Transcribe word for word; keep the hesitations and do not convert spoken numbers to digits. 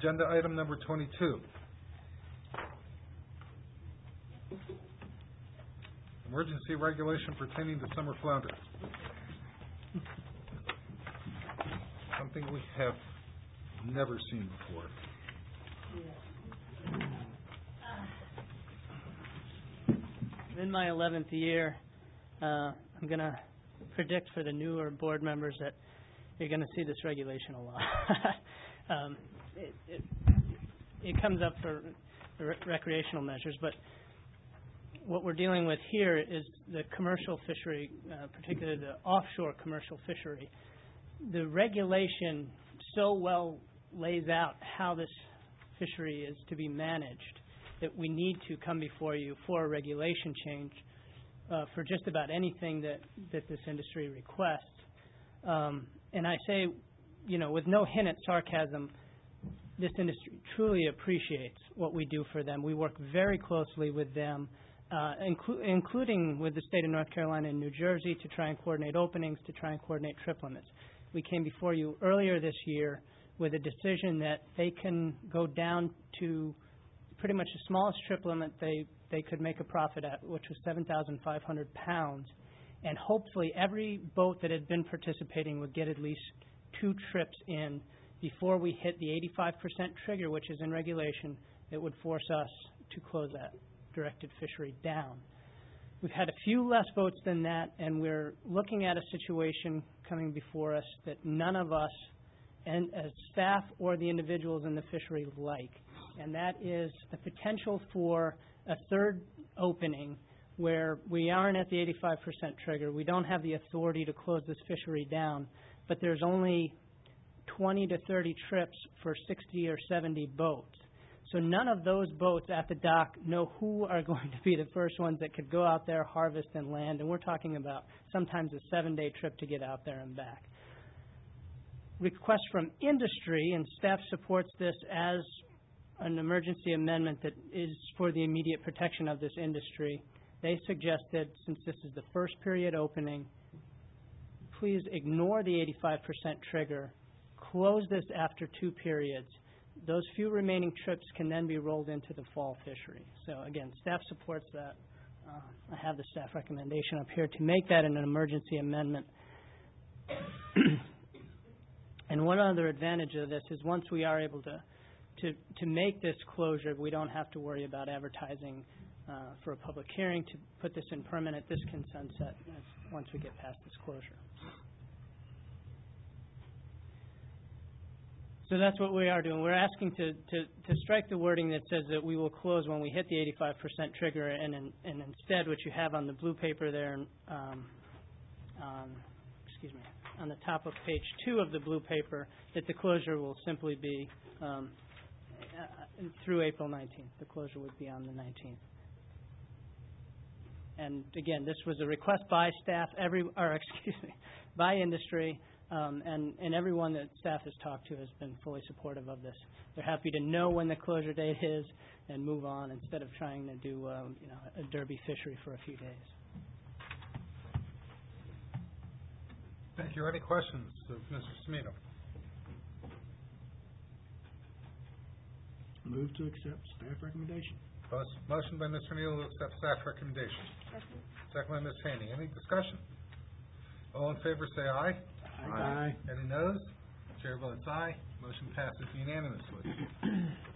Agenda item number twenty-two. Emergency regulation pertaining to summer flounder. Something we have never seen before. In my eleventh year, uh, I'm going to predict for the newer board members that you're going to see this regulation a lot. um, it, it, it comes up for re- recreational measures, but what we're dealing with here is the commercial fishery, uh, particularly the offshore commercial fishery. The regulation so well lays out how this fishery is to be managed that we need to come before you for a regulation change uh, for just about anything that, that this industry requests. Um, and I say, you know, with no hint at sarcasm, this industry truly appreciates what we do for them. We work very closely with them, uh, inclu- including with the state of North Carolina and New Jersey to try and coordinate openings, to try and coordinate trip limits. We came before you earlier this year with a decision that they can go down to pretty much the smallest trip limit they, they could make a profit at, which was seven thousand five hundred pounds. And hopefully every boat that had been participating would get at least two trips in before we hit the eighty-five percent trigger, which is in regulation, that would force us to close that directed fishery down. We've had a few less boats than that, and we're looking at a situation coming before us that none of us, and as staff or the individuals in the fishery, like. And that is the potential for a third opening where we aren't at the eighty-five percent trigger. We don't have the authority to close this fishery down, but there's only twenty to thirty trips for sixty or seventy boats. So none of those boats at the dock know who are going to be the first ones that could go out there, harvest, and land. And we're talking about sometimes a seven-day trip to get out there and back. Request from industry, and staff supports this as an emergency amendment that is for the immediate protection of this industry. They suggested, since this is the first period opening, please ignore the eighty-five percent trigger, close this after two periods. Those few remaining trips can then be rolled into the fall fishery. So again, staff supports that. Uh, I have the staff recommendation up here to make that an emergency amendment. And one other advantage of this is once we are able to To, to make this closure, we don't have to worry about advertising uh, for a public hearing to put this in permanent. This can sunset once we get past this closure. So that's what we are doing. We're asking to, to, to strike the wording that says that we will close when we hit the eighty-five percent trigger, and, and, and instead what you have on the blue paper there, um, um, excuse me, on the top of page two of the blue paper, that the closure will simply be um, Uh, through April nineteenth. The closure would be on the nineteenth. And again, this was a request by staff, every, or excuse me, by industry, um, and, and everyone that staff has talked to has been fully supportive of this. They're happy to know when the closure date is and move on instead of trying to do, um, you know, a derby fishery for a few days. Thank you. Any questions of Mister Cimino? Move to accept staff recommendation. Motion by Mister Neal to accept staff recommendation. Second. Second by Miz Haney. Any discussion? All in favor say aye. Aye. Any noes? Chair votes aye. Motion passes unanimously.